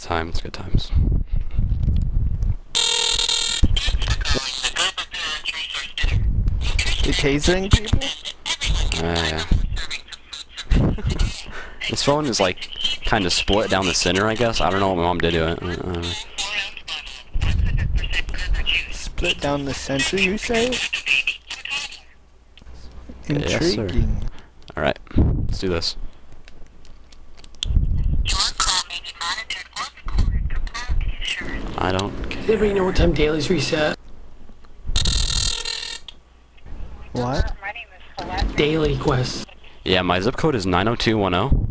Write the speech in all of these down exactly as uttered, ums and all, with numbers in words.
times, good times. You tasing people? Uh, yeah. This phone is like kind of split down the center, I guess. I don't know what my mom did to it. Uh, Split down the center, you say? Yes, sir. Intriguing. Alright, let's do this. I don't care. Does everybody know what time dailies reset? What? Daily quest. Yeah, my zip code is nine oh two one oh.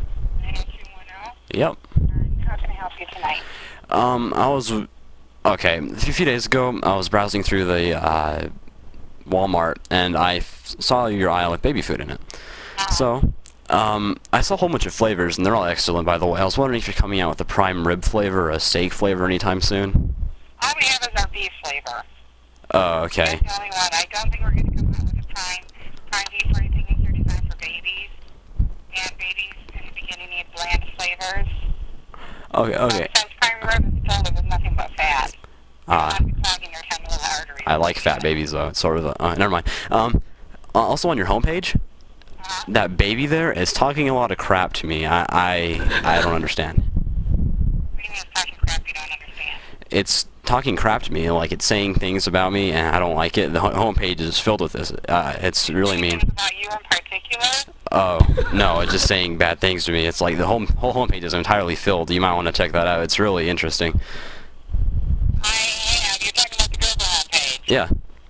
Yep. How can I help you tonight? Um, I was... Okay, a few days ago, I was browsing through the, uh, Walmart, and I f saw your aisle with baby food in it. So, um, I saw a whole bunch of flavors, and they're all excellent, by the way. I was wondering if you're coming out with a prime rib flavor or a steak flavor anytime soon? All we have is our beef flavor. Oh, okay. That's the only one. I don't think we're going to come out with a prime, prime beef or anything. These are designed for babies. And babies in the beginning need bland flavors. Okay, okay. Since prime rib is filled with nothing but fat. Ah. You'll not be clogging your ten little arteries. I like fat babies, though. It's sort of a... Uh, never mind. Um, uh, also on your homepage, Uh-huh. that baby there is talking a lot of crap to me. I, I, I don't understand. What do you mean it's talking crap you don't understand? It's talking crap to me, like it's saying things about me, and I don't like it. The ho homepage is filled with this. Uh, it's really mean. Things about you in particular? Oh, no, it's just saying bad things to me. It's like the whole, whole homepage is entirely filled. You might want to check that out. It's really interesting. I am. You're talking about the Google homepage. Yeah.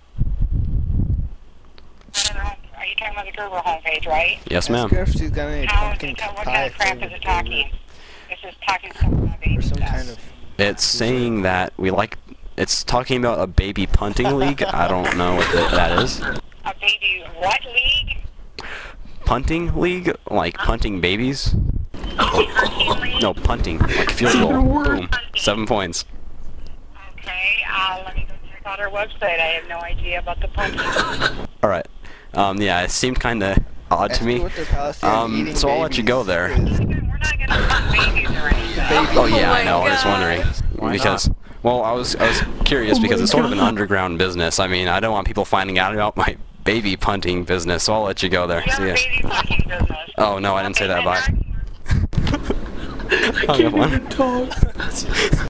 What other home, are you talking about the Google homepage, right? Yes, ma'am. Ask her if she's got any How is pumpkin it, what pie kind of crap is flavored it talking? baby. It's just talking stuff about baby Or some stuff. kind of... It's saying that we like... It's talking about a baby punting league. I don't know what the, that is. A baby what league? Punting league? Like punting babies? Punting league? No, punting. Like field goal. Boom. Seven points. Okay, uh, let me go check out our website. I have no idea about the punting. Alright. Um, yeah, it seemed kind of odd to Ask her me. what their policy on Um, eating so I'll let you go babies there. is. We're not going to punt babies or anything. Baby- Oh yeah, Oh I know. my I was God. wondering Why because, well, I was I was curious Oh because my it's sort of an God. underground business. I mean, I don't want people finding out about my baby punting business, so I'll let you go there. We See have a ya. baby punting business. Oh no, I didn't say that. Okay, Bye. then I Hung up can't on. even talk.